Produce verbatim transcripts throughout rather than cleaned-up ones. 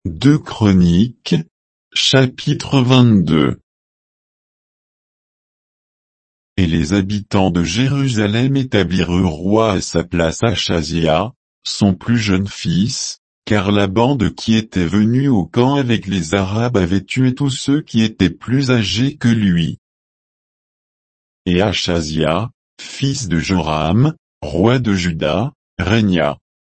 deux Chroniques, chapitre vingt-deux. Et les habitants de Jérusalem établirent roi à sa place Achazia, son plus jeune fils, car la bande qui était venue au camp avec les Arabes avait tué tous ceux qui étaient plus âgés que lui. Et Achazia, fils de Joram, roi de Juda, régna.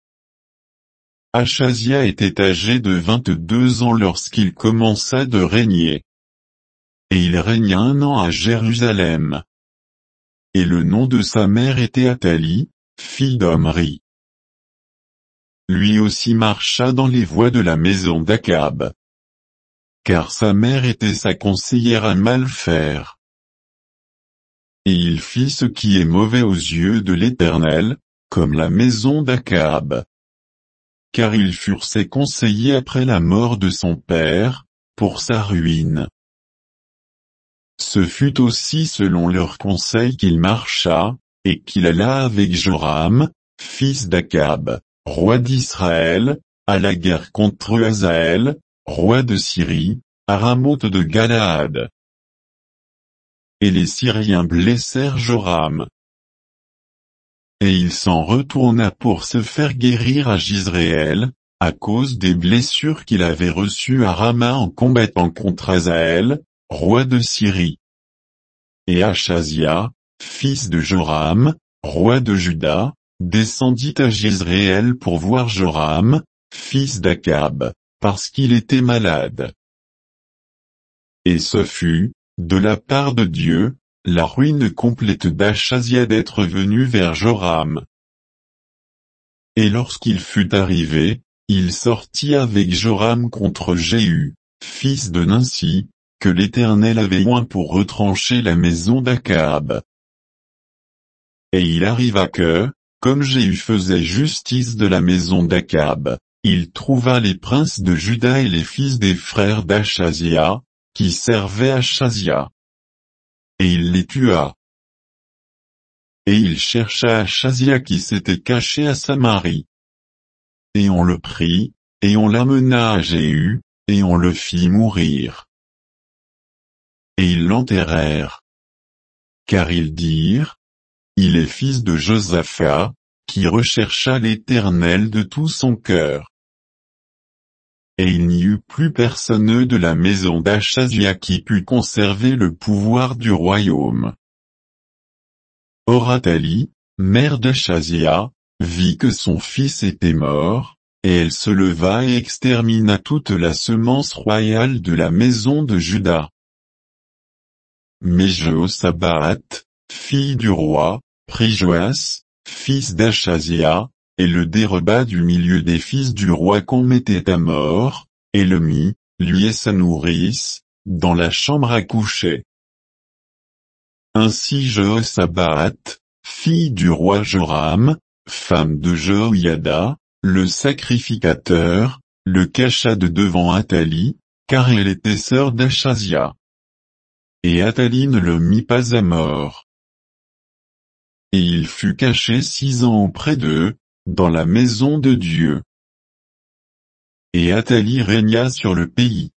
Achazia était âgé de vingt-deux ans lorsqu'il commença de régner. Et il régna un an à Jérusalem. Et le nom de sa mère était Athalie, fille d'Omri. Lui aussi marcha dans les voies de la maison d'Akab. Car sa mère était sa conseillère à mal faire. Et il fit ce qui est mauvais aux yeux de l'Éternel, comme la maison d'Akab. Car ils furent ses conseillers après la mort de son père, pour sa ruine. Ce fut aussi selon leurs conseils qu'il marcha, et qu'il alla avec Joram, fils d'Akab, roi d'Israël, à la guerre contre Hazaël, roi de Syrie, à Ramoth de Galaad. Et les Syriens blessèrent Joram. Et il s'en retourna pour se faire guérir à Jizréel, à cause des blessures qu'il avait reçues à Rama en combattant contre Hazaël, roi de Syrie. Et Achazia, fils de Joram, roi de Juda, descendit à Jizréel pour voir Joram, fils d'Akab, parce qu'il était malade. Et ce fut, de la part de Dieu, la ruine complète d'Achazia d'être venu vers Joram. Et lorsqu'il fut arrivé, il sortit avec Joram contre Jéhu, fils de Ninsi, que l'Éternel avait oint pour retrancher la maison d'Akab. Et il arriva que, comme Jéhu faisait justice de la maison d'Akab, il trouva les princes de Juda et les fils des frères d'Achazia, qui servaient Achazia. Et il les tua. Et il chercha Achazia qui s'était caché à Samarie. Et on le prit, et on l'amena à Jéhu, et on le fit mourir. Et ils l'enterrèrent. Car ils dirent, il est fils de Josaphat, qui rechercha l'Éternel de tout son cœur. Et il n'y eut plus personne de la maison d'Achazia qui put conserver le pouvoir du royaume. Or Athalie, mère d'Achazia, vit que son fils était mort, et elle se leva et extermina toute la semence royale de la maison de Juda. Mais Jéhoshaphat, fille du roi, prit Joas, fils d'Achazia, et le déroba du milieu des fils du roi qu'on mettait à mort, et le mit, lui et sa nourrice, dans la chambre à coucher. Ainsi Jéhoshaphat, fille du roi Joram, femme de Jehoiada, le sacrificateur, le cacha de devant Athalie, car elle était sœur d'Achazia. Et Athalie ne le mit pas à mort. Et il fut caché six ans auprès d'eux, dans la maison de Dieu. Et Athalie régna sur le pays.